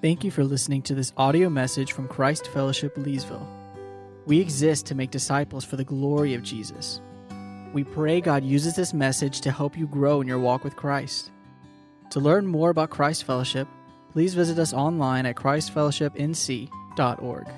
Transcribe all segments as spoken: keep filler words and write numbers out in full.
Thank you for listening to this audio message from Christ Fellowship Leesville. We exist to make disciples for the glory of Jesus. We pray God uses this message to help you grow in your walk with Christ. To learn more about Christ Fellowship, please visit us online at christ fellowship n c dot org.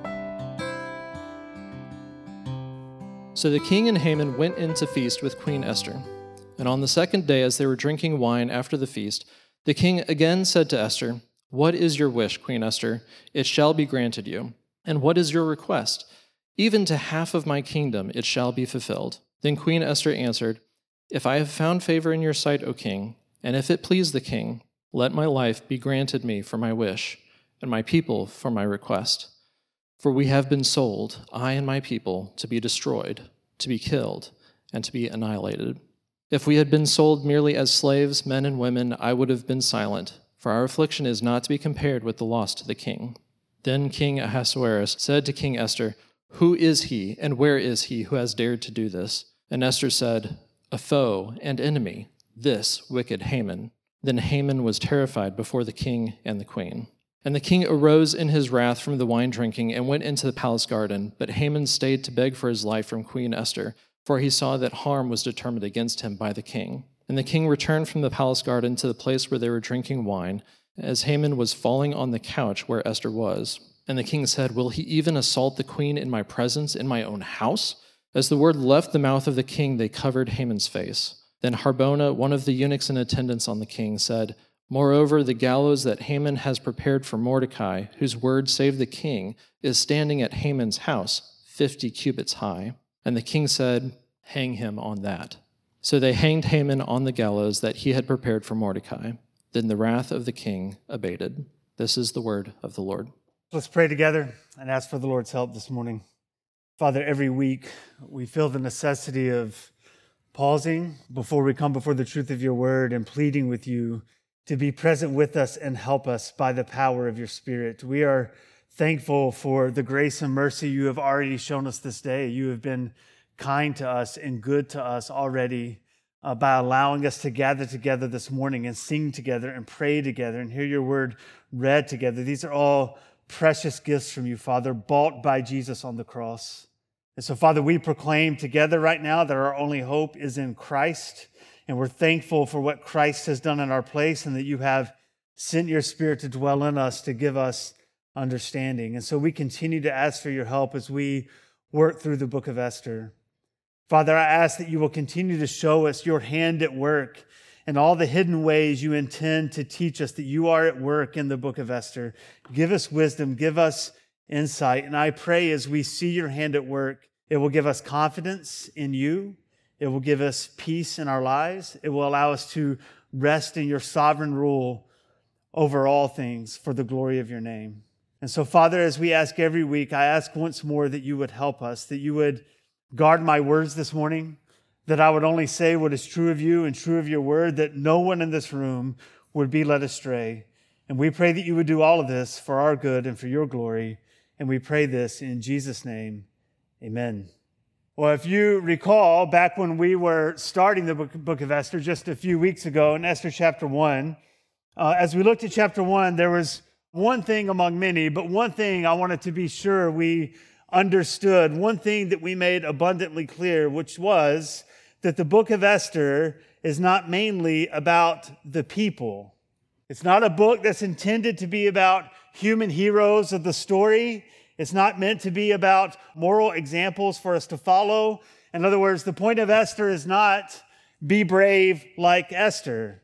So the king and Haman went in to feast with Queen Esther. And on the second day, as they were drinking wine after the feast, the king again said to Esther, "What is your wish, Queen Esther? It shall be granted you. And what is your request? Even to half of my kingdom it shall be fulfilled." Then Queen Esther answered, "If I have found favor in your sight, O king, and if it please the king, let my life be granted me for my wish, and my people for my request. For we have been sold, I and my people, to be destroyed, to be killed, and to be annihilated. If we had been sold merely as slaves, men and women, I would have been silent, for our affliction is not to be compared with the loss to the king." Then King Ahasuerus said to King Esther, "Who is he, and where is he who has dared to do this?" And Esther said, "A foe and enemy, this wicked Haman." Then Haman was terrified before the king and the queen. And the king arose in his wrath from the wine drinking and went into the palace garden. But Haman stayed to beg for his life from Queen Esther, for he saw that harm was determined against him by the king. And the king returned from the palace garden to the place where they were drinking wine, as Haman was falling on the couch where Esther was. And the king said, "Will he even assault the queen in my presence, in my own house?" As the word left the mouth of the king, they covered Haman's face. Then Harbona, one of the eunuchs in attendance on the king, said, "Moreover, the gallows that Haman has prepared for Mordecai, whose word saved the king, is standing at Haman's house, fifty cubits high." And the king said, "Hang him on that." So they hanged Haman on the gallows that he had prepared for Mordecai. Then the wrath of the king abated. This is the word of the Lord. Let's pray together and ask for the Lord's help this morning. Father, every week we feel the necessity of pausing before we come before the truth of your word and pleading with you to be present with us and help us by the power of your Spirit. We are thankful for the grace and mercy you have already shown us this day. You have been kind to us and good to us already uh, by allowing us to gather together this morning and sing together and pray together and hear your word read together. These are all precious gifts from you, Father, bought by Jesus on the cross. And so, Father, we proclaim together right now that our only hope is in Christ. And we're thankful for what Christ has done in our place and that you have sent your Spirit to dwell in us to give us understanding. And so we continue to ask for your help as we work through the book of Esther. Father, I ask that you will continue to show us your hand at work and all the hidden ways you intend to teach us that you are at work in the book of Esther. Give us wisdom, give us insight. And I pray as we see your hand at work, it will give us confidence in you. It will give us peace in our lives. It will allow us to rest in your sovereign rule over all things for the glory of your name. And so, Father, as we ask every week, I ask once more that you would help us, that you would guard my words this morning, that I would only say what is true of you and true of your word, that no one in this room would be led astray. And we pray that you would do all of this for our good and for your glory. And we pray this in Jesus' name. Amen. Well, if you recall, back when we were starting the book, book of Esther just a few weeks ago in Esther chapter one, uh, as we looked at chapter one, there was one thing among many, but one thing I wanted to be sure we understood, one thing that we made abundantly clear, which was that the book of Esther is not mainly about the people. It's not a book that's intended to be about human heroes of the story. It's not meant to be about moral examples for us to follow. In other words, the point of Esther is not be brave like Esther.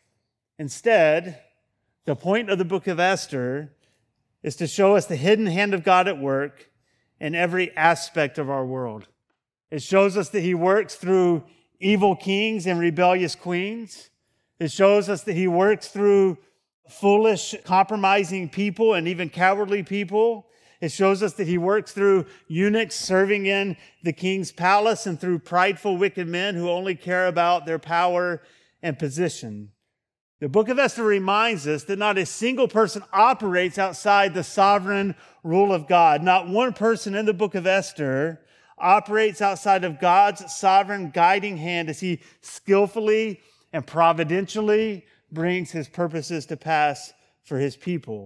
Instead, the point of the book of Esther is to show us the hidden hand of God at work in every aspect of our world. It shows us that he works through evil kings and rebellious queens. It shows us that he works through foolish, compromising people and even cowardly people. It shows us that he works through eunuchs serving in the king's palace and through prideful, wicked men who only care about their power and position. The book of Esther reminds us that not a single person operates outside the sovereign rule of God. Not one person in the book of Esther operates outside of God's sovereign guiding hand as he skillfully and providentially brings his purposes to pass for his people.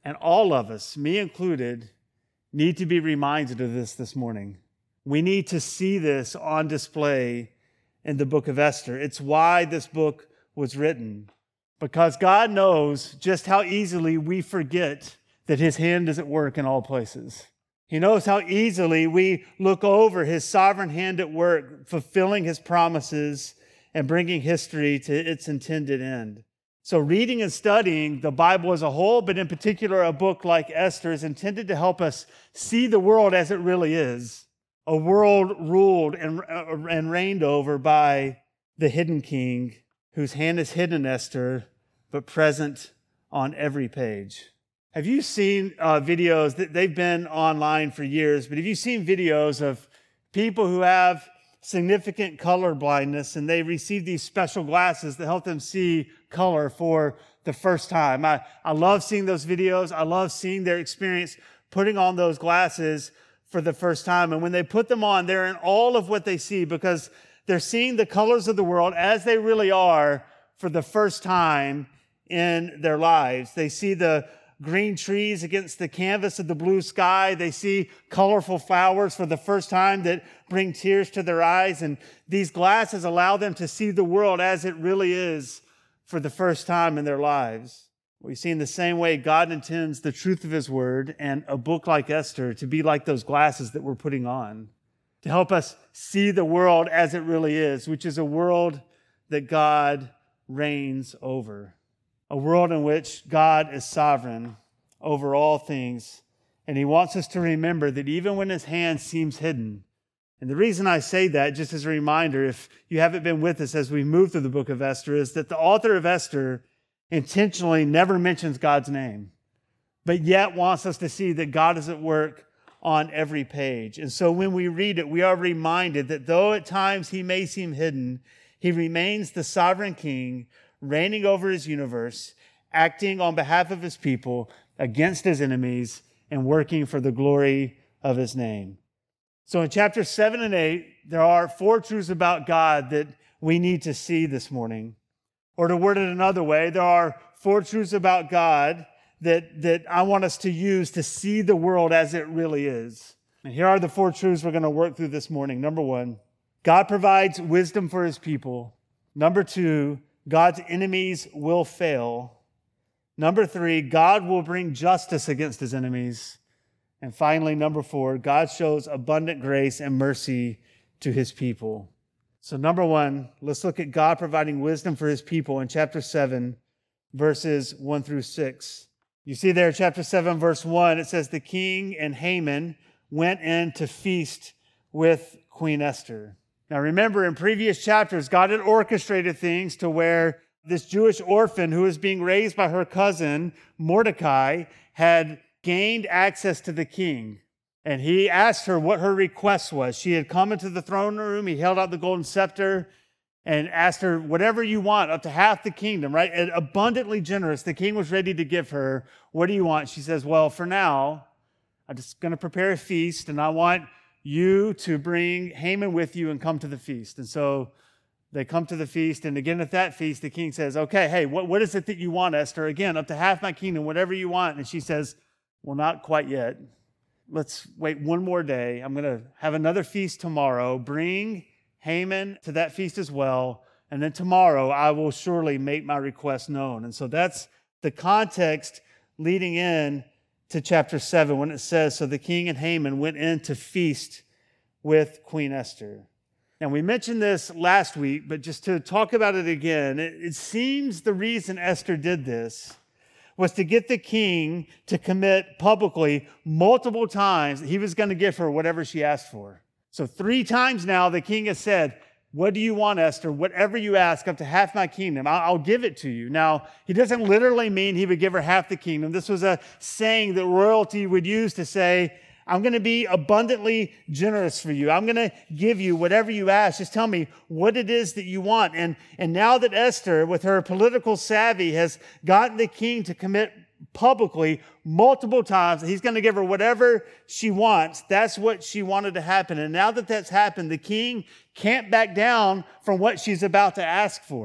And all of us, me included, need to be reminded of this this morning. We need to see this on display in the book of Esther. It's why this book was written, because God knows just how easily we forget that his hand is at work in all places. He knows how easily we look over his sovereign hand at work, fulfilling his promises and bringing history to its intended end. So reading and studying the Bible as a whole, but in particular a book like Esther, is intended to help us see the world as it really is. A world ruled and, uh, and reigned over by the hidden king, whose hand is hidden in Esther, but present on every page. Have you seen uh, videos that they've been online for years, but have you seen videos of people who have significant color blindness and they receive these special glasses that help them see color for the first time? I, I love seeing those videos. I love seeing their experience putting on those glasses for the first time. And when they put them on, they're in all of what they see because they're seeing the colors of the world as they really are for the first time in their lives. They see the green trees against the canvas of the blue sky. They see colorful flowers for the first time that bring tears to their eyes. And these glasses allow them to see the world as it really is for the first time in their lives. We see in the same way God intends the truth of his word and a book like Esther to be like those glasses that we're putting on, to help us see the world as it really is, which is a world that God reigns over. A world in which God is sovereign over all things. And he wants us to remember that even when his hand seems hidden, and the reason I say that, just as a reminder, if you haven't been with us as we move through the book of Esther, is that the author of Esther intentionally never mentions God's name, but yet wants us to see that God is at work on every page. And so when we read it, we are reminded that though at times he may seem hidden, he remains the sovereign king, reigning over his universe, acting on behalf of his people against his enemies, and working for the glory of his name. So in chapters seven and eight, there are four truths about God that we need to see this morning. Or to word it another way, there are four truths about God that, that I want us to use to see the world as it really is. And here are the four truths we're going to work through this morning. Number one, God provides wisdom for his people. Number two, God's enemies will fail. Number three, God will bring justice against his enemies. And finally, number four, God shows abundant grace and mercy to his people. So number one, let's look at God providing wisdom for his people in chapter seven, verses one through six. You see there, chapter seven, verse one, it says, the king and Haman went in to feast with Queen Esther. Now remember, in previous chapters, God had orchestrated things to where this Jewish orphan who was being raised by her cousin, Mordecai, had gained access to the king. And he asked her what her request was. She had come into the throne room. He held out the golden scepter and asked her, whatever you want, up to half the kingdom, right? And abundantly generous. The king was ready to give her, what do you want? She says, well, for now, I'm just going to prepare a feast, and I want you to bring Haman with you and come to the feast. And so they come to the feast, and again at that feast, the king says, okay, hey, what, what is it that you want, Esther? Again, up to half my kingdom, whatever you want. And she says, well, not quite yet. Let's wait one more day. I'm going to have another feast tomorrow. Bring Haman to that feast as well. And then tomorrow I will surely make my request known. And so that's the context leading in to chapter seven when it says, so the king and Haman went in to feast with Queen Esther. Now, we mentioned this last week, but just to talk about it again, it, it seems the reason Esther did this was to get the king to commit publicly multiple times that he was going to give her whatever she asked for. So three times now, the king has said, what do you want, Esther? Whatever you ask, up to half my kingdom, I'll, I'll give it to you. Now, he doesn't literally mean he would give her half the kingdom. This was a saying that royalty would use to say, I'm going to be abundantly generous for you. I'm going to give you whatever you ask. Just tell me what it is that you want. And, and now that Esther, with her political savvy, has gotten the king to commit publicly multiple times that he's going to give her whatever she wants, that's what she wanted to happen. And now that that's happened, the king can't back down from what she's about to ask for.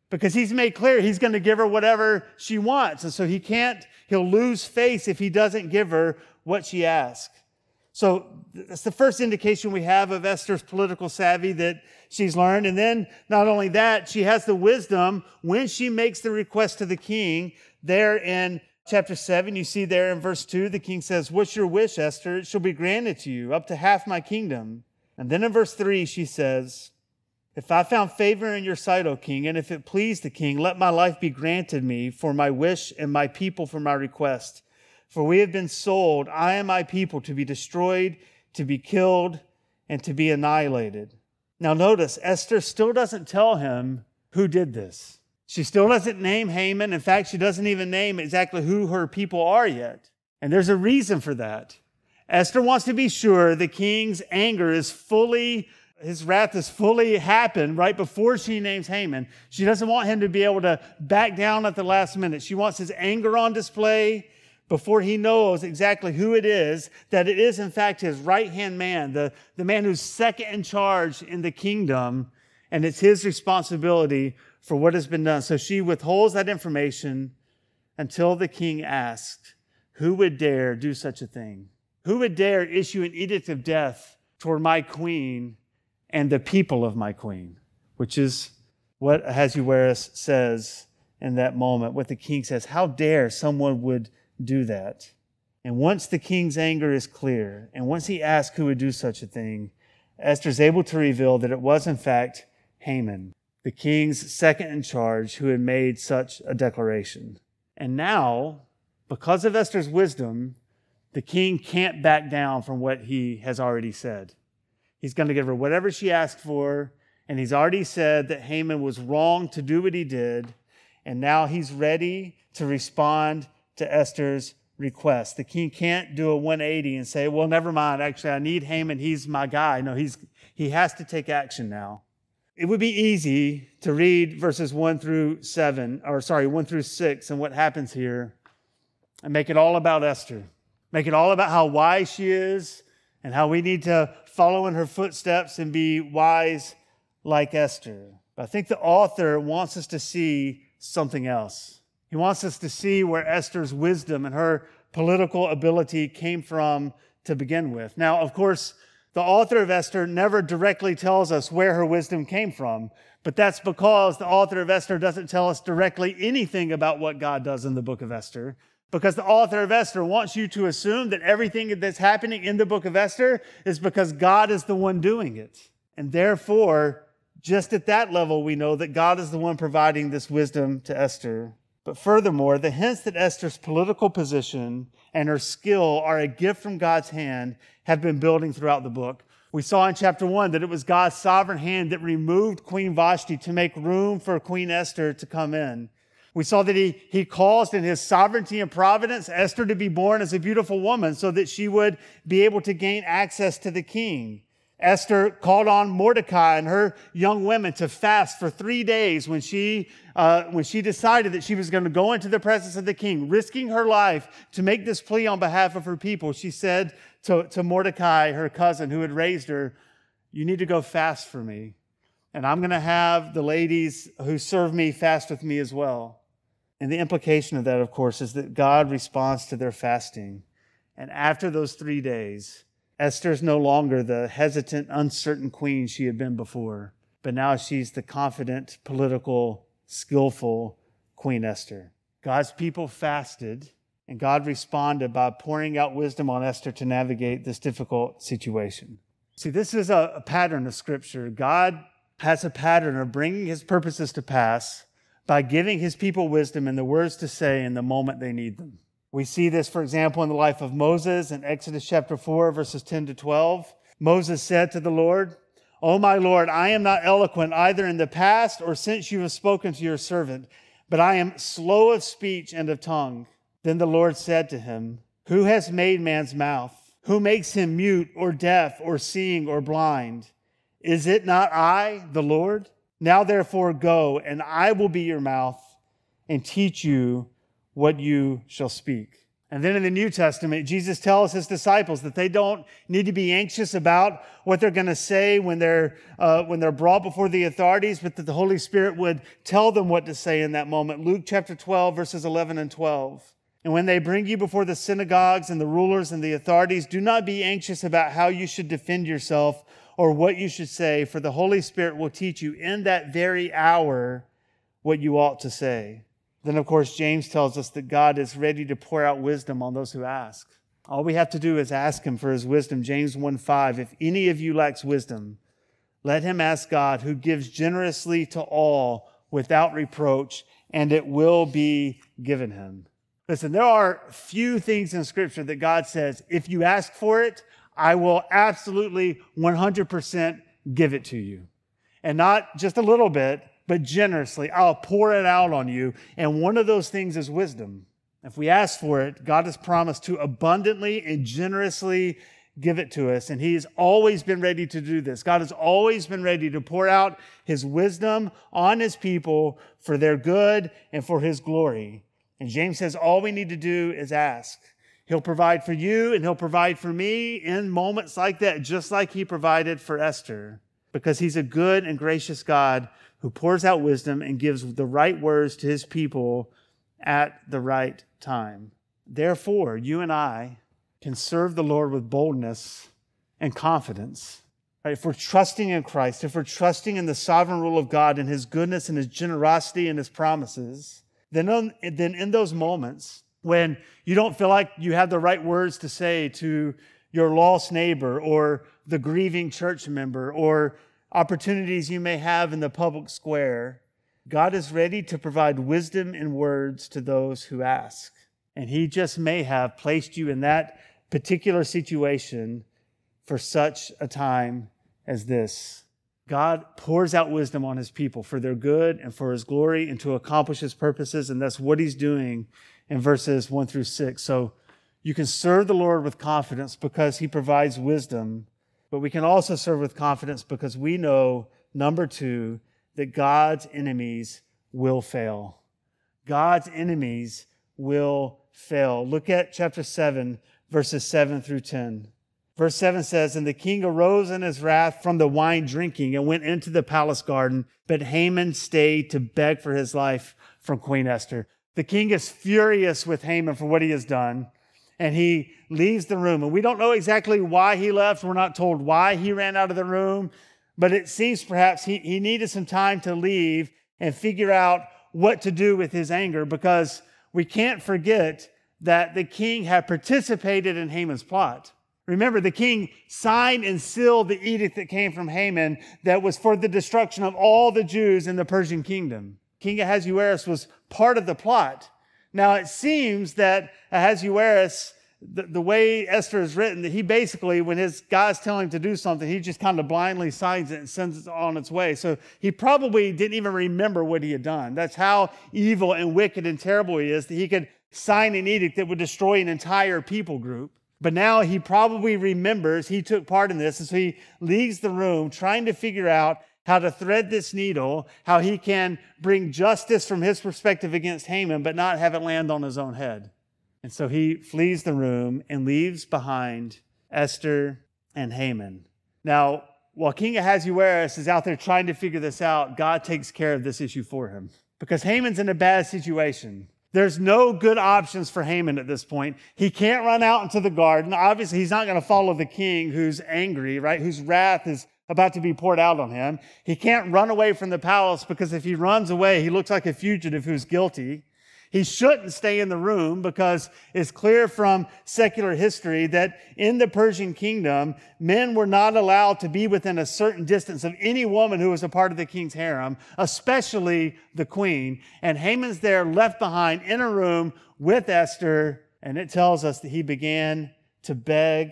because he's made clear he's going to give her whatever she wants. And so he can't, he'll lose face if he doesn't give her what she asks. So that's the first indication we have of Esther's political savvy that she's learned. And then not only that, she has the wisdom when she makes the request to the king. There in chapter seven, you see there in verse two, the king says, "What's your wish, Esther? It shall be granted to you, up to half my kingdom." And then in verse three, she says, "If I found favor in your sight, O king, and if it please the king, let my life be granted me for my wish and my people for my request. For we have been sold, I and my people, to be destroyed, to be killed, and to be annihilated." Now notice, Esther still doesn't tell him who did this. She still doesn't name Haman. In fact, she doesn't even name exactly who her people are yet. And there's a reason for that. Esther wants to be sure the king's anger is fully, his wrath is fully happened right before she names Haman. She doesn't want him to be able to back down at the last minute. She wants his anger on display before he knows exactly who it is, that it is in fact his right-hand man, the, the man who's second in charge in the kingdom, and it's his responsibility for what has been done. So she withholds that information until the king asked, who would dare do such a thing? Who would dare issue an edict of death toward my queen and the people of my queen? Which is what Ahasuerus says in that moment, what the king says. How dare someone would do that? And once the king's anger is clear, and once he asks who would do such a thing, Esther's able to reveal that it was in fact Haman, the king's second in charge, who had made such a declaration. And now, because of Esther's wisdom, the king can't back down from what he has already said. He's going to give her whatever she asked for, and he's already said that Haman was wrong to do what he did, and now he's ready to respond to Esther's request. The king can't do a one eighty and say, well, never mind, actually, I need Haman, he's my guy. No, he's he has to take action now. It would be easy to read verses one through seven, or sorry, one through six, and what happens here, and make it all about Esther. Make it all about how wise she is and how we need to follow in her footsteps and be wise like Esther. But I think the author wants us to see something else. He wants us to see where Esther's wisdom and her political ability came from to begin with. Now, of course, the author of Esther never directly tells us where her wisdom came from, but that's because the author of Esther doesn't tell us directly anything about what God does in the book of Esther, because the author of Esther wants you to assume that everything that's happening in the book of Esther is because God is the one doing it. And therefore, just at that level, we know that God is the one providing this wisdom to Esther. But furthermore, the hints that Esther's political position and her skill are a gift from God's hand have been building throughout the book. We saw in chapter one that it was God's sovereign hand that removed Queen Vashti to make room for Queen Esther to come in. We saw that he, he caused in his sovereignty and providence Esther to be born as a beautiful woman so that she would be able to gain access to the king. Esther called on Mordecai and her young women to fast for three days when she uh, when she decided that she was going to go into the presence of the king, risking her life to make this plea on behalf of her people. She said to, to Mordecai, her cousin who had raised her, "You need to go fast for me, and I'm going to have the ladies who serve me fast with me as well." And the implication of that, of course, is that God responds to their fasting. And after those three days, Esther is no longer the hesitant, uncertain queen she had been before, but now she's the confident, political, skillful Queen Esther. God's people fasted, and God responded by pouring out wisdom on Esther to navigate this difficult situation. See, this is a, a pattern of Scripture. God has a pattern of bringing his purposes to pass by giving his people wisdom and the words to say in the moment they need them. We see this, for example, in the life of Moses in Exodus chapter four, verses ten to twelve. Moses said to the Lord, "O my Lord, I am not eloquent either in the past or since you have spoken to your servant, but I am slow of speech and of tongue." Then the Lord said to him, "Who has made man's mouth? Who makes him mute or deaf or seeing or blind? Is it not I, the Lord? Now therefore go, and I will be your mouth and teach you what you shall speak." And then in the New Testament, Jesus tells his disciples that they don't need to be anxious about what they're going to say when they're uh, when they're brought before the authorities, but that the Holy Spirit would tell them what to say in that moment. Luke chapter twelve, verses eleven and twelve. And when they bring you before the synagogues and the rulers and the authorities, do not be anxious about how you should defend yourself or what you should say, for the Holy Spirit will teach you in that very hour what you ought to say. Then, of course, James tells us that God is ready to pour out wisdom on those who ask. All we have to do is ask him for his wisdom. James one five, if any of you lacks wisdom, let him ask God, who gives generously to all without reproach, and it will be given him. Listen, there are few things in Scripture that God says, if you ask for it, I will absolutely one hundred percent give it to you. And not just a little bit, but generously. I'll pour it out on you. And one of those things is wisdom. If we ask for it, God has promised to abundantly and generously give it to us. And he's always been ready to do this. God has always been ready to pour out his wisdom on his people for their good and for his glory. And James says all we need to do is ask. He'll provide for you and he'll provide for me in moments like that, just like he provided for Esther, because he's a good and gracious God who pours out wisdom and gives the right words to his people at the right time. Therefore, you and I can serve the Lord with boldness and confidence. Right? If we're trusting in Christ, if we're trusting in the sovereign rule of God and his goodness and his generosity and his promises, then, on, then in those moments when you don't feel like you have the right words to say to your lost neighbor or the grieving church member or opportunities you may have in the public square, God is ready to provide wisdom and words to those who ask. And he just may have placed you in that particular situation for such a time as this. God pours out wisdom on his people for their good and for his glory and to accomplish his purposes. And that's what he's doing in verses one through six. So you can serve the Lord with confidence because he provides wisdom. But we can also serve with confidence because we know, number two, that God's enemies will fail. God's enemies will fail. Look at chapter seven, verses seven through ten. Verse seven says, and the king arose in his wrath from the wine drinking and went into the palace garden, but Haman stayed to beg for his life from Queen Esther. The king is furious with Haman for what he has done. And he leaves the room. And we don't know exactly why he left. We're not told why he ran out of the room. But it seems perhaps he, he needed some time to leave and figure out what to do with his anger, because we can't forget that the king had participated in Haman's plot. Remember, the king signed and sealed the edict that came from Haman that was for the destruction of all the Jews in the Persian kingdom. King Ahasuerus was part of the plot. Now, it seems that Ahasuerus, the, the way Esther is written, that he basically, when his guys tell him to do something, he just kind of blindly signs it and sends it on its way. So he probably didn't even remember what he had done. That's how evil and wicked and terrible he is, that he could sign an edict that would destroy an entire people group. But now he probably remembers he took part in this, and so he leaves the room trying to figure out how to thread this needle, how he can bring justice from his perspective against Haman, but not have it land on his own head. And so he flees the room and leaves behind Esther and Haman. Now, while King Ahasuerus is out there trying to figure this out, God takes care of this issue for him, because Haman's in a bad situation. There's no good options for Haman at this point. He can't run out into the garden. Obviously, he's not going to follow the king who's angry, right? Whose wrath is about to be poured out on him. He can't run away from the palace, because if he runs away, he looks like a fugitive who's guilty. He shouldn't stay in the room, because it's clear from secular history that in the Persian kingdom, men were not allowed to be within a certain distance of any woman who was a part of the king's harem, especially the queen. And Haman's there left behind in a room with Esther, and it tells us that he began to beg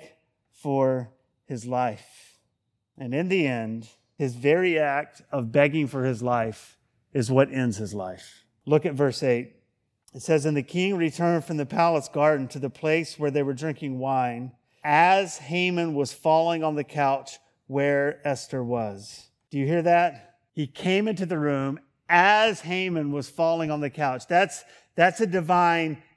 for his life. And in the end, his very act of begging for his life is what ends his life. Look at verse eight. It says, and the king returned from the palace garden to the place where they were drinking wine, as Haman was falling on the couch where Esther was. Do you hear that? He came into the room as Haman was falling on the couch. That's, that's a divine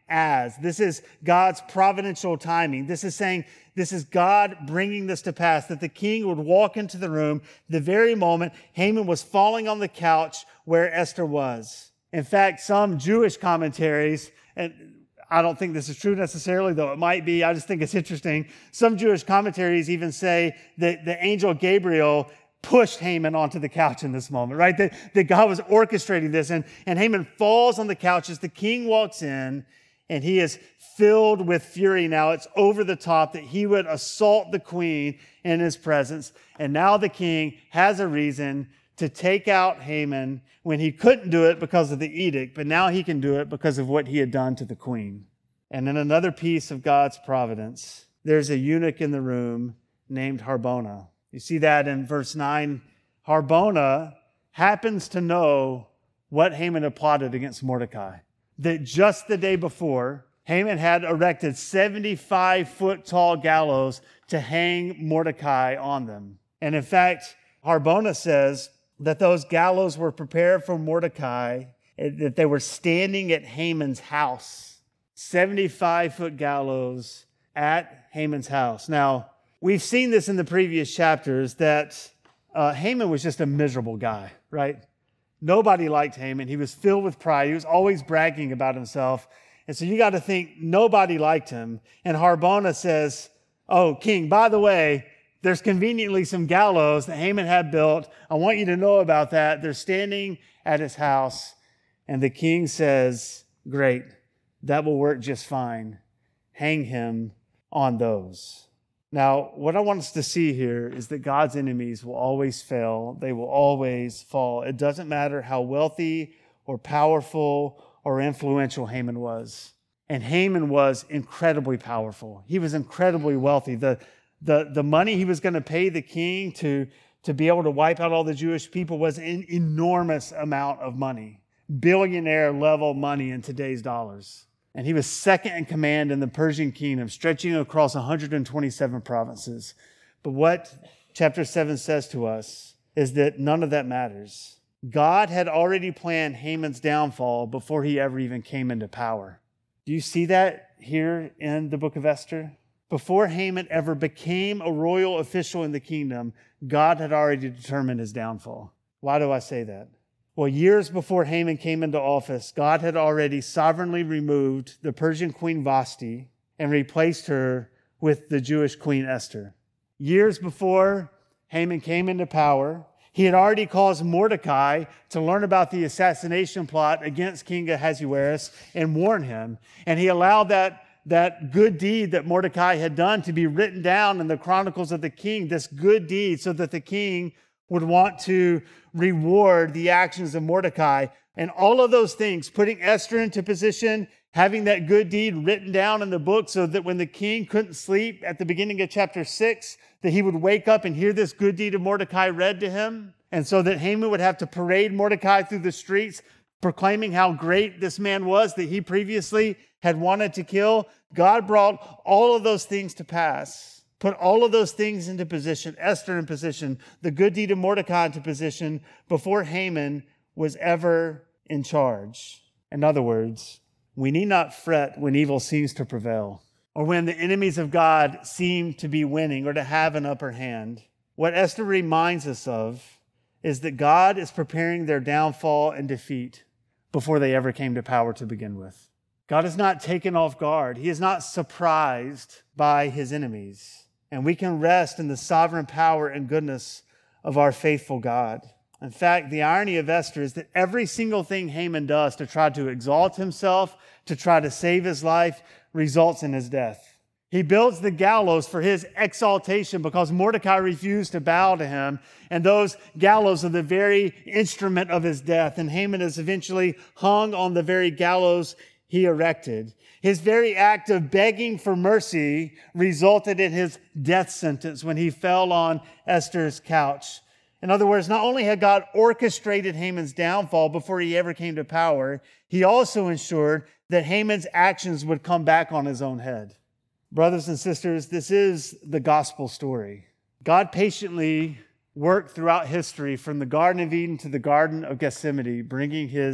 as. This is God's providential timing. This is saying this is God bringing this to pass, that the king would walk into the room the very moment Haman was falling on the couch where Esther was. In fact, some Jewish commentaries, and I don't think this is true necessarily, though it might be. I just think it's interesting. Some Jewish commentaries even say that the angel Gabriel pushed Haman onto the couch in this moment, right? That, that God was orchestrating this. And, and Haman falls on the couch as the king walks in, and he is filled with fury now. It's over the top that he would assault the queen in his presence. And now the king has a reason to take out Haman when he couldn't do it because of the edict, but now he can do it because of what he had done to the queen. And in another piece of God's providence, there's a eunuch in the room named Harbona. You see that in verse nine. Harbona happens to know what Haman had plotted against Mordecai. That just the day before, Haman had erected seventy-five foot tall gallows to hang Mordecai on them. And in fact, Harbona says that those gallows were prepared for Mordecai, that they were standing at Haman's house. seventy-five foot gallows at Haman's house. Now, we've seen this in the previous chapters that uh, Haman was just a miserable guy, right? Nobody liked Haman. He was filled with pride. He was always bragging about himself. And so you got to think nobody liked him. And Harbona says, oh, king, by the way, there's conveniently some gallows that Haman had built. I want you to know about that. They're standing at his house. And the king says, great, that will work just fine. Hang him on those. Now, what I want us to see here is that God's enemies will always fail. They will always fall. It doesn't matter how wealthy or powerful or influential Haman was. And Haman was incredibly powerful. He was incredibly wealthy. The, the, the money he was going to pay the king to, to be able to wipe out all the Jewish people was an enormous amount of money. Billionaire level money in today's dollars. And he was second in command in the Persian kingdom, stretching across one hundred twenty-seven provinces. But what chapter seven says to us is that none of that matters. God had already planned Haman's downfall before he ever even came into power. Do you see that here in the book of Esther? Before Haman ever became a royal official in the kingdom, God had already determined his downfall. Why do I say that? Well, years before Haman came into office, God had already sovereignly removed the Persian queen Vashti and replaced her with the Jewish queen Esther. Years before Haman came into power, he had already caused Mordecai to learn about the assassination plot against King Ahasuerus and warn him. And he allowed that, that good deed that Mordecai had done to be written down in the Chronicles of the King, this good deed, so that the king would want to reward the actions of Mordecai. And all of those things, putting Esther into position, having that good deed written down in the book so that when the king couldn't sleep at the beginning of chapter six, that he would wake up and hear this good deed of Mordecai read to him. And so that Haman would have to parade Mordecai through the streets, proclaiming how great this man was that he previously had wanted to kill. God brought all of those things to pass. Put all of those things into position, Esther in position, the good deed of Mordecai into position before Haman was ever in charge. In other words, we need not fret when evil seems to prevail or when the enemies of God seem to be winning or to have an upper hand. What Esther reminds us of is that God is preparing their downfall and defeat before they ever came to power to begin with. God is not taken off guard. He is not surprised by his enemies. And we can rest in the sovereign power and goodness of our faithful God. In fact, the irony of Esther is that every single thing Haman does to try to exalt himself, to try to save his life, results in his death. He builds the gallows for his exaltation because Mordecai refused to bow to him. And those gallows are the very instrument of his death. And Haman is eventually hung on the very gallows he erected. His very act of begging for mercy resulted in his death sentence when he fell on Esther's couch. In other words, not only had God orchestrated Haman's downfall before he ever came to power, he also ensured that Haman's actions would come back on his own head. Brothers and sisters, this is the gospel story. God patiently worked throughout history from the Garden of Eden to the Garden of Gethsemane, bringing his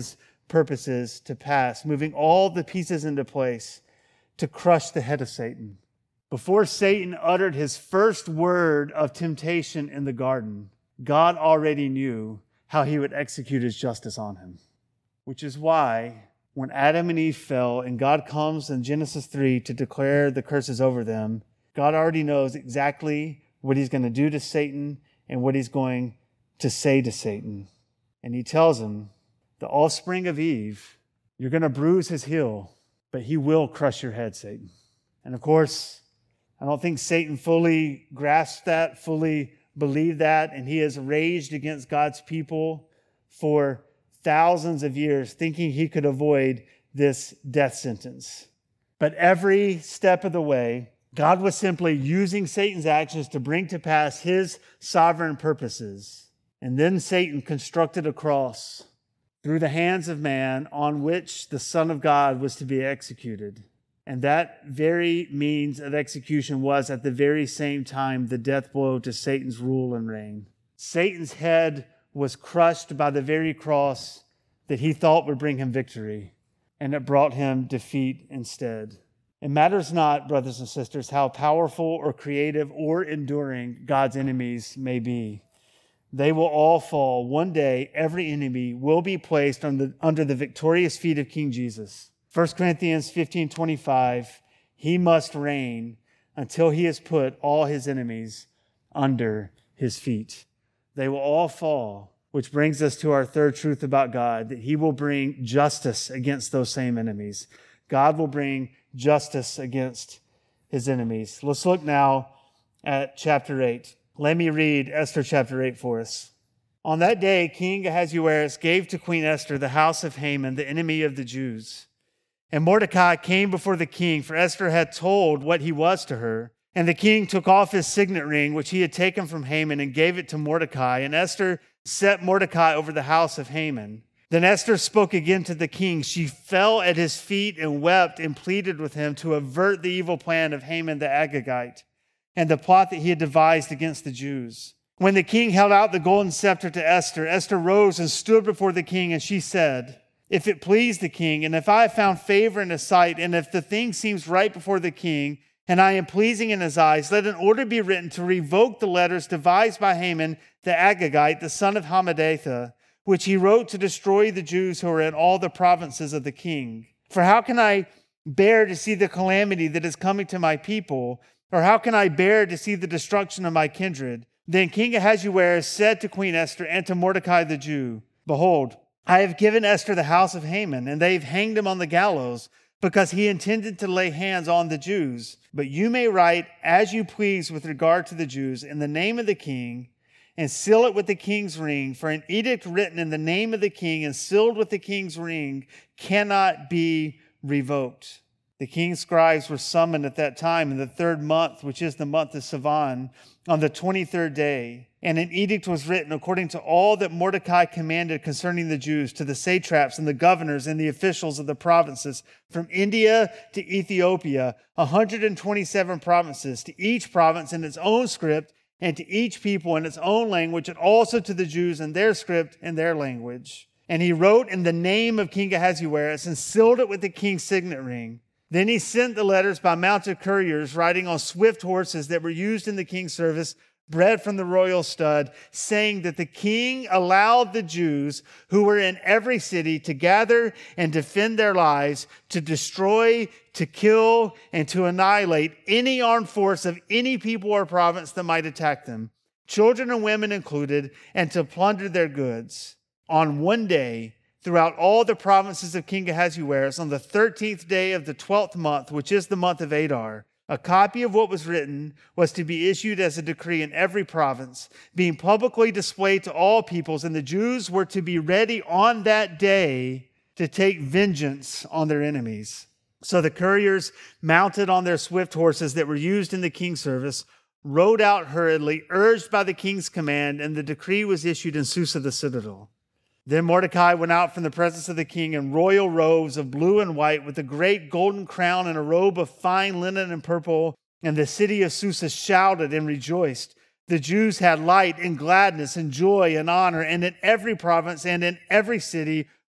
purposes to pass, moving all the pieces into place to crush the head of Satan. Before Satan uttered his first word of temptation in the garden, God already knew how he would execute his justice on him. Which is why when Adam and Eve fell and God comes in Genesis three to declare the curses over them, God already knows exactly what he's going to do to Satan and what he's going to say to Satan. And he tells him, the offspring of Eve, you're going to bruise his heel, but he will crush your head, Satan. And of course, I don't think Satan fully grasped that, fully believed that, and he has raged against God's people for thousands of years, thinking he could avoid this death sentence. But every step of the way, God was simply using Satan's actions to bring to pass his sovereign purposes. And then Satan constructed a cross through the hands of man on which the Son of God was to be executed. And that very means of execution was at the very same time the death blow to Satan's rule and reign. Satan's head was crushed by the very cross that he thought would bring him victory, and it brought him defeat instead. It matters not, brothers and sisters, how powerful or creative or enduring God's enemies may be. They will all fall. One day, every enemy will be placed under, under the victorious feet of King Jesus. First Corinthians fifteen twenty-five, he must reign until he has put all his enemies under his feet. They will all fall, which brings us to our third truth about God, that he will bring justice against those same enemies. God will bring justice against his enemies. Let's look now at chapter eight. Let me read Esther chapter eight for us. On that day, King Ahasuerus gave to Queen Esther the house of Haman, the enemy of the Jews. And Mordecai came before the king, for Esther had told what he was to her. And the king took off his signet ring, which he had taken from Haman, and gave it to Mordecai. And Esther set Mordecai over the house of Haman. Then Esther spoke again to the king. She fell at his feet and wept and pleaded with him to avert the evil plan of Haman the Agagite and the plot that he had devised against the Jews. When the king held out the golden scepter to Esther, Esther rose and stood before the king, and she said, if it please the king, and if I have found favor in his sight, and if the thing seems right before the king, and I am pleasing in his eyes, let an order be written to revoke the letters devised by Haman the Agagite, the son of Hammedatha, which he wrote to destroy the Jews who are in all the provinces of the king. For how can I bear to see the calamity that is coming to my people? Or how can I bear to see the destruction of my kindred? Then King Ahasuerus said to Queen Esther and to Mordecai the Jew, behold, I have given Esther the house of Haman, and they've hanged him on the gallows, because he intended to lay hands on the Jews. But you may write as you please with regard to the Jews in the name of the king, and seal it with the king's ring, for an edict written in the name of the king and sealed with the king's ring cannot be revoked. The king's scribes were summoned at that time in the third month, which is the month of Sivan, on the twenty-third day. And an edict was written according to all that Mordecai commanded concerning the Jews to the satraps and the governors and the officials of the provinces from India to Ethiopia, one hundred twenty-seven provinces, to each province in its own script, and to each people in its own language, and also to the Jews in their script and their language. And he wrote in the name of King Ahasuerus and sealed it with the king's signet ring. Then he sent the letters by mounted couriers riding on swift horses that were used in the king's service, bred from the royal stud, saying that the king allowed the Jews who were in every city to gather and defend their lives, to destroy, to kill, and to annihilate any armed force of any people or province that might attack them, children and women included, and to plunder their goods. On one day, throughout all the provinces of King Ahasuerus, on the thirteenth day of the twelfth month, which is the month of Adar, a copy of what was written was to be issued as a decree in every province, being publicly displayed to all peoples, and the Jews were to be ready on that day to take vengeance on their enemies. So the couriers, mounted on their swift horses that were used in the king's service, rode out hurriedly, urged by the king's command, and the decree was issued in Susa the citadel. Then Mordecai went out from the presence of the king in royal robes of blue and white, with a great golden crown and a robe of fine linen and purple. And the city of Susa shouted and rejoiced. The Jews had light and gladness and joy and honor, and in every province and in every city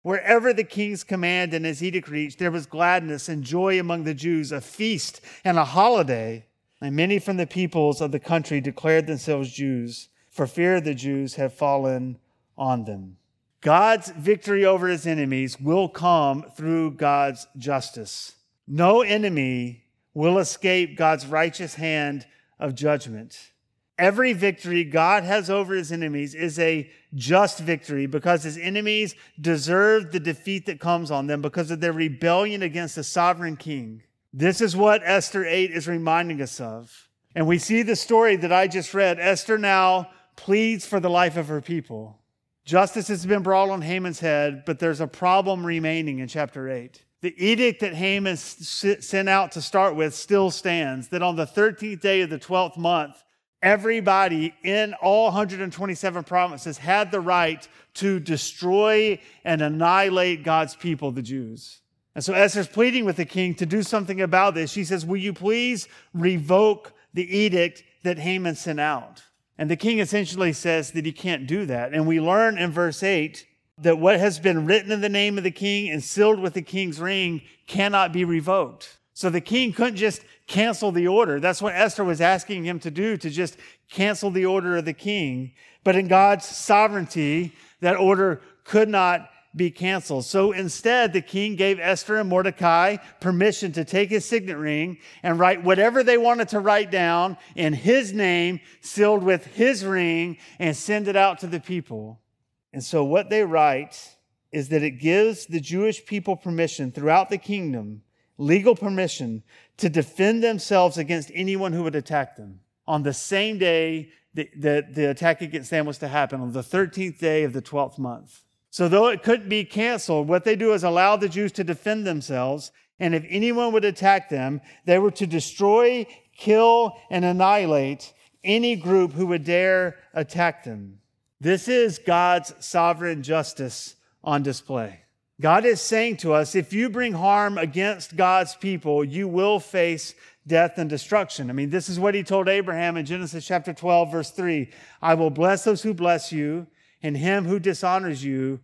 Wherever the king's command and his edict reached, there was gladness and joy among the Jews, a feast and a holiday. And many from the peoples of the country declared themselves Jews, for fear of the Jews had fallen on them. God's victory over his enemies will come through God's justice. No enemy will escape God's righteous hand of judgment. Every victory God has over his enemies is a just victory because his enemies deserve the defeat that comes on them because of their rebellion against the sovereign king. This is what Esther eight is reminding us of. And we see the story that I just read. Esther now pleads for the life of her people. Justice has been brought on Haman's head, but there's a problem remaining in chapter eight. The edict that Haman sent out to start with still stands, that on the thirteenth day of the twelfth month, everybody in all one hundred twenty-seven provinces had the right to destroy and annihilate God's people, the Jews. And so Esther's pleading with the king to do something about this. She says, will you please revoke the edict that Haman sent out? And the king essentially says that he can't do that. And we learn in verse eight that what has been written in the name of the king and sealed with the king's ring cannot be revoked. So the king couldn't just cancel the order. That's what Esther was asking him to do, to just cancel the order of the king. But in God's sovereignty, that order could not be canceled. So instead, the king gave Esther and Mordecai permission to take his signet ring and write whatever they wanted to write down in his name, sealed with his ring, and send it out to the people. And so what they write is that it gives the Jewish people permission throughout the kingdom, legal permission, to defend themselves against anyone who would attack them. On the same day that the, the attack against them was to happen, on the thirteenth day of the twelfth month. So though it couldn't be canceled, what they do is allow the Jews to defend themselves. And if anyone would attack them, they were to destroy, kill, and annihilate any group who would dare attack them. This is God's sovereign justice on display. God is saying to us, if you bring harm against God's people, you will face death and destruction. I mean, this is what he told Abraham in Genesis chapter twelve, verse three. I will bless those who bless you, and him who dishonors you,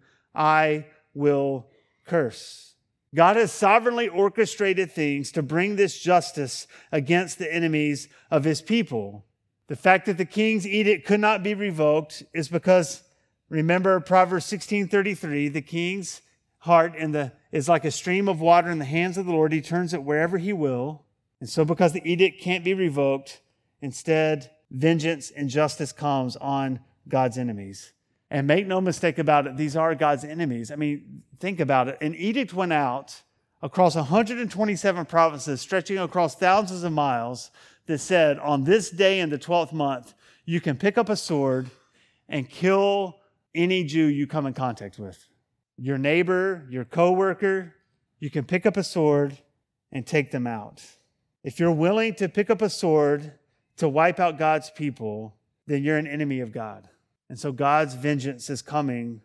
I will curse. God has sovereignly orchestrated things to bring this justice against the enemies of his people. The fact that the king's edict could not be revoked is because, remember Proverbs sixteen thirty-three, the king's heart in the, is like a stream of water in the hands of the Lord. He turns it wherever he will. And so because the edict can't be revoked, instead, vengeance and justice comes on God's enemies. And make no mistake about it, these are God's enemies. I mean, think about it. An edict went out across one hundred twenty-seven provinces, stretching across thousands of miles, that said, on this day in the twelfth month, you can pick up a sword and kill any Jew you come in contact with. Your neighbor, your coworker, you can pick up a sword and take them out. If you're willing to pick up a sword to wipe out God's people, then you're an enemy of God. And so God's vengeance is coming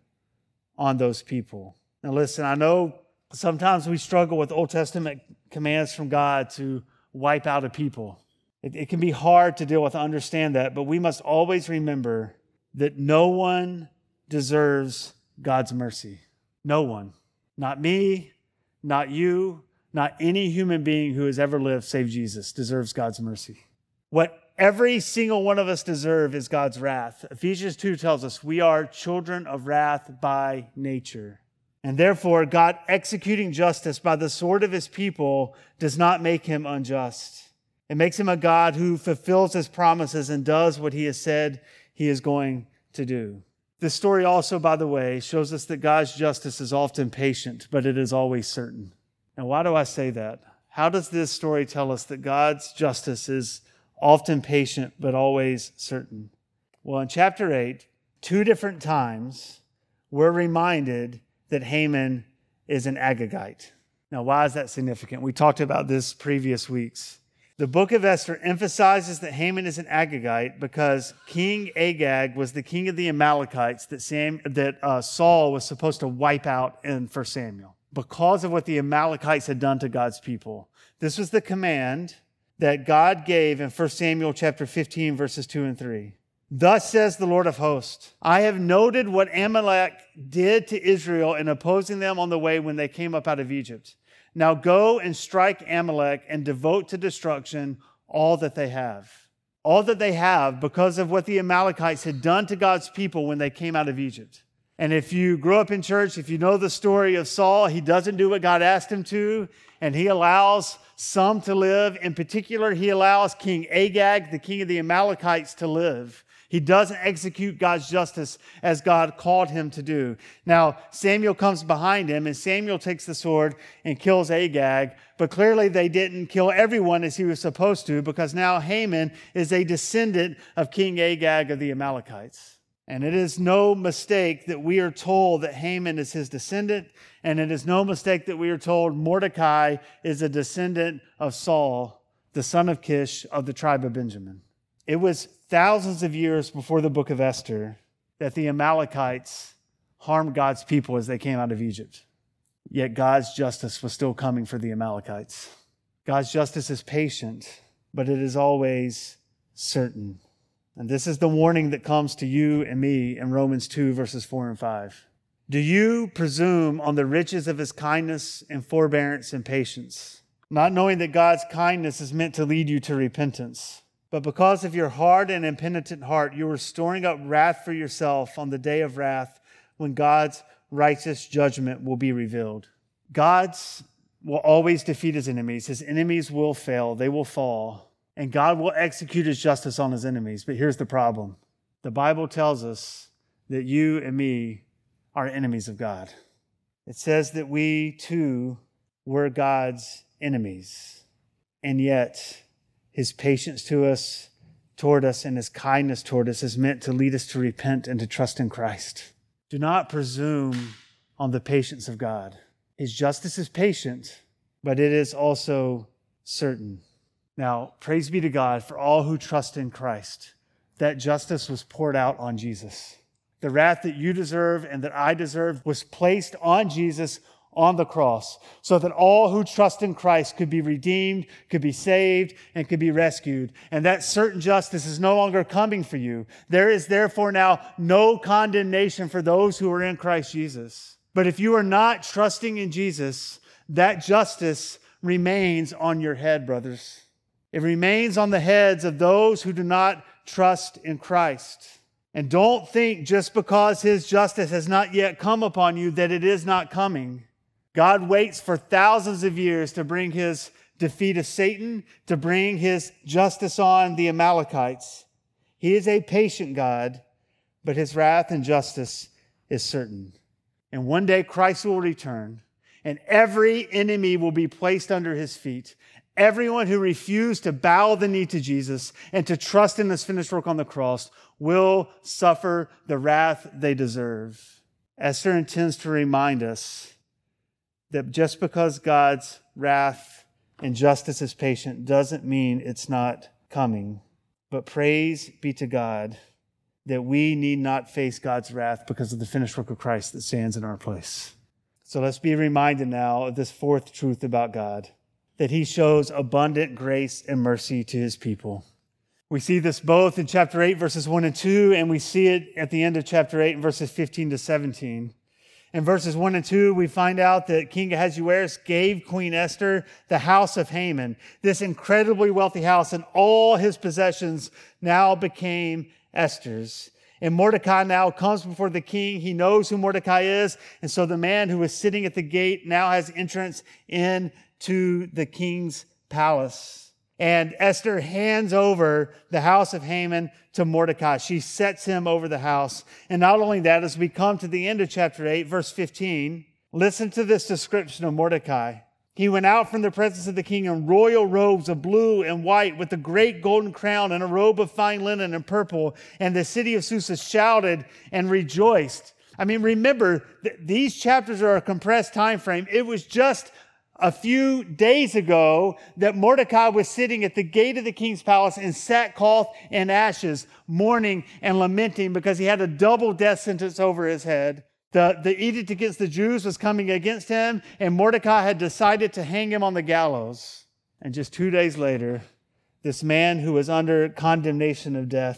on those people. Now listen, I know sometimes we struggle with Old Testament commands from God to wipe out a people. It, it can be hard to deal with, understand that, but we must always remember that no one deserves God's mercy. No one. Not me, not you, not any human being who has ever lived save Jesus deserves God's mercy. What every single one of us deserve is God's wrath. Ephesians two tells us we are children of wrath by nature. And therefore, God executing justice by the sword of his people does not make him unjust. It makes him a God who fulfills his promises and does what he has said he is going to do. This story also, by the way, shows us that God's justice is often patient, but it is always certain. And why do I say that? How does this story tell us that God's justice is often patient, but always certain? Well, in chapter eight, two different times, we're reminded that Haman is an Agagite. Now, why is that significant? We talked about this previous weeks. The book of Esther emphasizes that Haman is an Agagite because King Agag was the king of the Amalekites that, Sam, that uh, Saul was supposed to wipe out in First Samuel because of what the Amalekites had done to God's people. This was the command that God gave in First Samuel chapter fifteen, verses two and three. Thus says the Lord of hosts, I have noted what Amalek did to Israel in opposing them on the way when they came up out of Egypt. Now go and strike Amalek and devote to destruction all that they have. All that they have because of what the Amalekites had done to God's people when they came out of Egypt. And if you grew up in church, if you know the story of Saul, he doesn't do what God asked him to, and he allows some to live. In particular, he allows King Agag, the king of the Amalekites, to live. He doesn't execute God's justice as God called him to do. Now, Samuel comes behind him, and Samuel takes the sword and kills Agag. But clearly they didn't kill everyone as he was supposed to, because now Haman is a descendant of King Agag of the Amalekites. And it is no mistake that we are told that Haman is his descendant, and it is no mistake that we are told Mordecai is a descendant of Saul, the son of Kish of the tribe of Benjamin. It was thousands of years before the book of Esther that the Amalekites harmed God's people as they came out of Egypt. Yet God's justice was still coming for the Amalekites. God's justice is patient, but it is always certain. And this is the warning that comes to you and me in Romans two, verses four and five. Do you presume on the riches of his kindness and forbearance and patience, not knowing that God's kindness is meant to lead you to repentance? But because of your hard and impenitent heart, you are storing up wrath for yourself on the day of wrath when God's righteous judgment will be revealed. God's will always defeat his enemies. His enemies will fail. They will fall. And God will execute his justice on his enemies. But here's the problem. The Bible tells us that you and me are enemies of God. It says that we too were God's enemies. And yet his patience to us, toward us, and his kindness toward us is meant to lead us to repent and to trust in Christ. Do not presume on the patience of God. His justice is patient, but it is also certain. Now, praise be to God for all who trust in Christ. That justice was poured out on Jesus. The wrath that you deserve and that I deserve was placed on Jesus on the cross, so that all who trust in Christ could be redeemed, could be saved, and could be rescued. And that certain justice is no longer coming for you. There is therefore now no condemnation for those who are in Christ Jesus. But if you are not trusting in Jesus, that justice remains on your head, brothers. It remains on the heads of those who do not trust in Christ. And don't think just because his justice has not yet come upon you that it is not coming. God waits for thousands of years to bring his defeat of Satan, to bring his justice on the Amalekites. He is a patient God, but his wrath and justice is certain. And one day Christ will return, and every enemy will be placed under his feet. Everyone who refused to bow the knee to Jesus and to trust in his finished work on the cross will suffer the wrath they deserve. Esther intends to remind us that just because God's wrath and justice is patient doesn't mean it's not coming. But praise be to God that we need not face God's wrath because of the finished work of Christ that stands in our place. So let's be reminded now of this fourth truth about God, that he shows abundant grace and mercy to his people. We see this both in chapter eight, verses one and two, and we see it at the end of chapter eight in verses fifteen to seventeen. In verses one and two, we find out that King Ahasuerus gave Queen Esther the house of Haman, this incredibly wealthy house, and all his possessions now became Esther's. And Mordecai now comes before the king. He knows who Mordecai is. And so the man who is sitting at the gate now has entrance into the king's palace. And Esther hands over the house of Haman to Mordecai. She sets him over the house. And not only that, as we come to the end of chapter eight, verse fifteen, listen to this description of Mordecai. He went out from the presence of the king in royal robes of blue and white with a great golden crown and a robe of fine linen and purple. And the city of Susa shouted and rejoiced. I mean, remember, th- these chapters are a compressed time frame. It was just a few days ago that Mordecai was sitting at the gate of the king's palace in sackcloth and ashes, mourning and lamenting because he had a double death sentence over his head. The, the edict against the Jews was coming against him, and Mordecai had decided to hang him on the gallows. And just two days later, this man who was under condemnation of death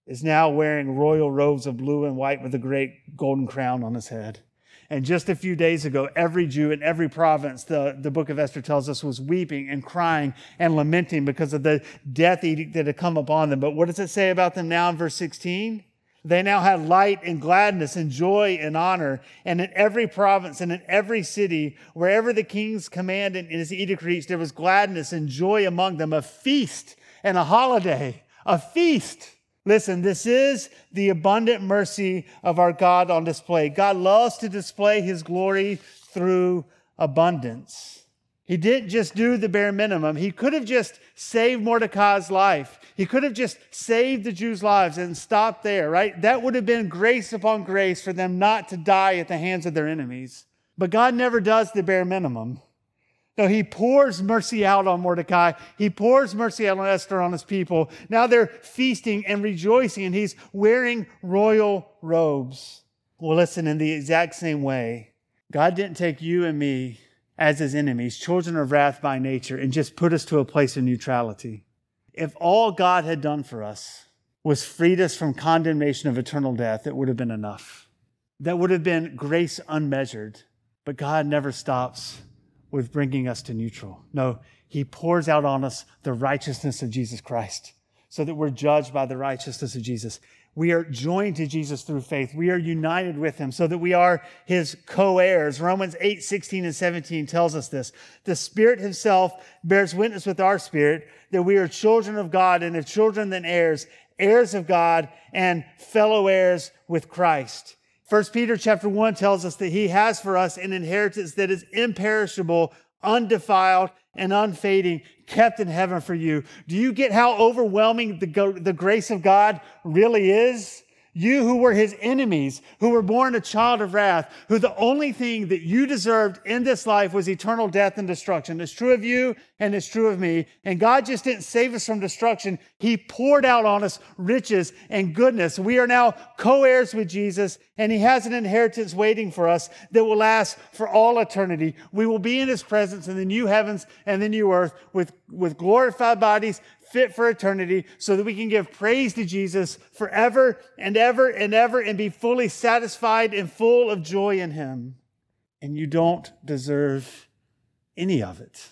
is now wearing royal robes of blue and white with a great golden crown on his head. And just a few days ago, every Jew in every province, the, the book of Esther tells us, was weeping and crying and lamenting because of the death edict that had come upon them. But what does it say about them now in verse sixteen? They now had light and gladness and joy and honor. And in every province and in every city, wherever the king's command and his edict reached, there was gladness and joy among them, a feast and a holiday, a feast. Listen, this is the abundant mercy of our God on display. God loves to display his glory through abundance. He didn't just do the bare minimum. He could have just saved Mordecai's life. He could have just saved the Jews' lives and stopped there, right? That would have been grace upon grace for them not to die at the hands of their enemies. But God never does the bare minimum. No, he pours mercy out on Mordecai. He pours mercy out on Esther, on his people. Now they're feasting and rejoicing, and he's wearing royal robes. Well, listen, in the exact same way, God didn't take you and me as his enemies, children of wrath by nature, and just put us to a place of neutrality. If all God had done for us was freed us from condemnation of eternal death, it would have been enough. That would have been grace unmeasured. But God never stops with bringing us to neutral. No, he pours out on us the righteousness of Jesus Christ so that we're judged by the righteousness of Jesus. We are joined to Jesus through faith. We are united with him so that we are his co-heirs. Romans eight, sixteen and seventeen tells us this. The Spirit himself bears witness with our spirit that we are children of God, and if children then heirs, heirs of God and fellow heirs with Christ. First Peter chapter one tells us that he has for us an inheritance that is imperishable, undefiled, and unfading, kept in heaven for you. Do you get how overwhelming the, the grace of God really is? You who were his enemies, who were born a child of wrath, who the only thing that you deserved in this life was eternal death and destruction. It's true of you and it's true of me. And God just didn't save us from destruction. He poured out on us riches and goodness. We are now co-heirs with Jesus, and he has an inheritance waiting for us that will last for all eternity. We will be in his presence in the new heavens and the new earth with, with glorified bodies, fit for eternity, so that we can give praise to Jesus forever and ever and ever and be fully satisfied and full of joy in him. And you don't deserve any of it.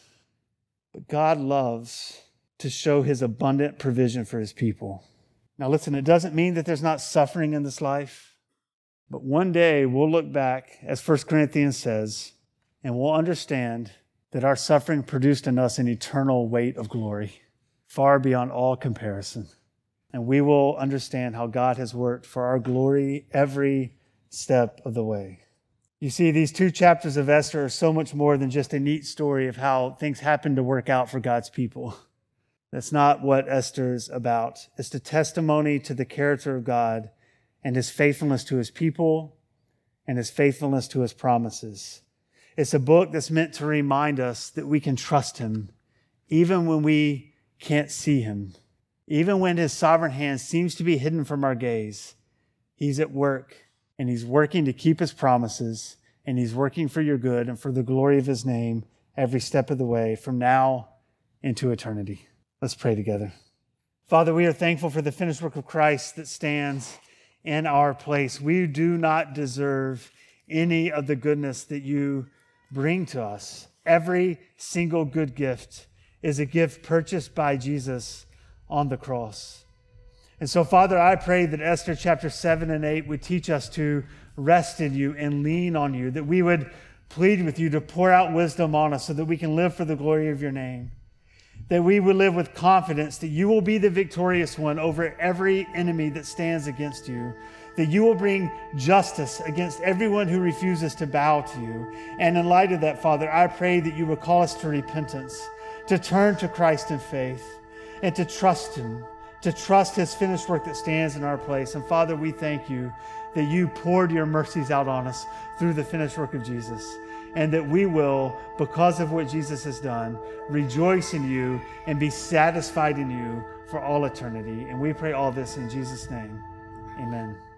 But God loves to show his abundant provision for his people. Now listen, it doesn't mean that there's not suffering in this life, but one day we'll look back, as First Corinthians says, and we'll understand that our suffering produced in us an eternal weight of glory, far beyond all comparison. And we will understand how God has worked for our glory every step of the way. You see, these two chapters of Esther are so much more than just a neat story of how things happen to work out for God's people. That's not what Esther's about. It's the testimony to the character of God and his faithfulness to his people and his faithfulness to his promises. It's a book that's meant to remind us that we can trust him even when we can't see him. Even when his sovereign hand seems to be hidden from our gaze, he's at work, and he's working to keep his promises, and he's working for your good and for the glory of his name every step of the way from now into eternity. Let's pray together. Father, we are thankful for the finished work of Christ that stands in our place. We do not deserve any of the goodness that you bring to us. Every single good gift is a gift purchased by Jesus on the cross. And so, Father, I pray that Esther chapter seven and eight would teach us to rest in you and lean on you, that we would plead with you to pour out wisdom on us so that we can live for the glory of your name, that we would live with confidence that you will be the victorious one over every enemy that stands against you, that you will bring justice against everyone who refuses to bow to you. And in light of that, Father, I pray that you would call us to repentance, to turn to Christ in faith, and to trust him, to trust his finished work that stands in our place. And Father, we thank you that you poured your mercies out on us through the finished work of Jesus, and that we will, because of what Jesus has done, rejoice in you and be satisfied in you for all eternity. And we pray all this in Jesus' name. Amen.